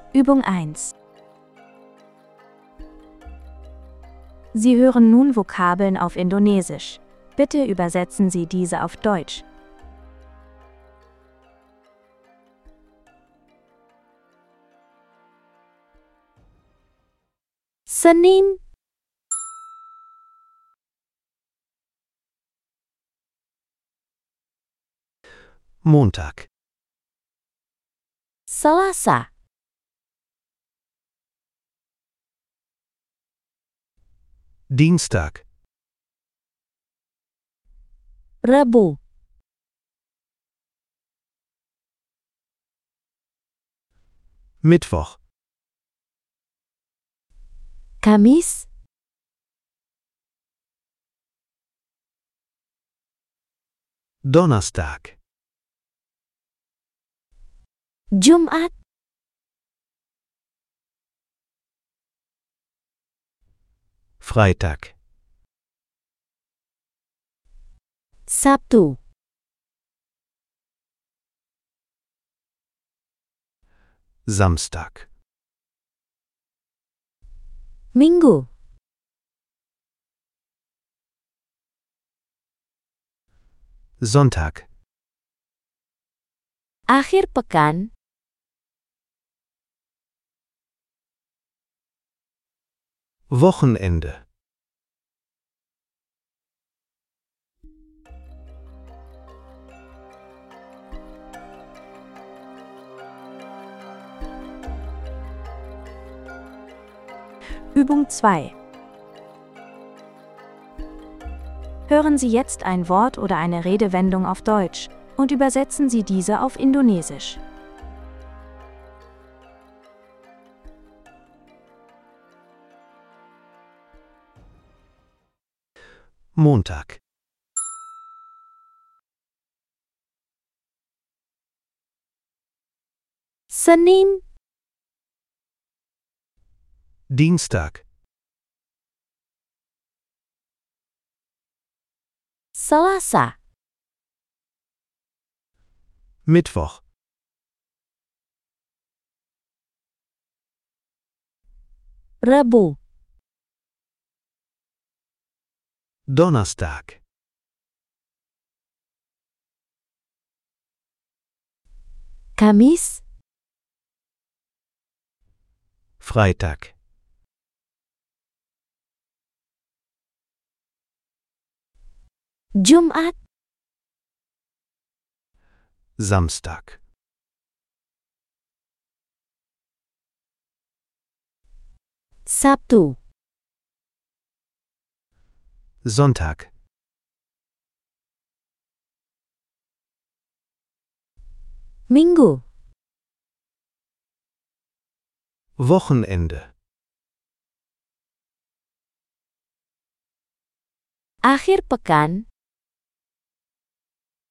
Übung 1. Sie hören nun Vokabeln auf Indonesisch. Bitte übersetzen Sie diese auf Deutsch. Senin, Montag, Selasa, Dienstag, Rabu, Mittwoch, Kamis, Donnerstag, Jumat, Freitag, Sabtu, Samstag, Minggu, Sonntag, akhir pekan, Wochenende. Übung 2. Hören Sie jetzt ein Wort oder eine Redewendung auf Deutsch und übersetzen Sie diese auf Indonesisch. Montag, Senin, Dienstag, Selasa, Mittwoch, Rabu, Donnerstag, Kamis, Freitag, Jumat, Samstag, Sabtu, Sonntag, Minggu, Wochenende. akhir pekan,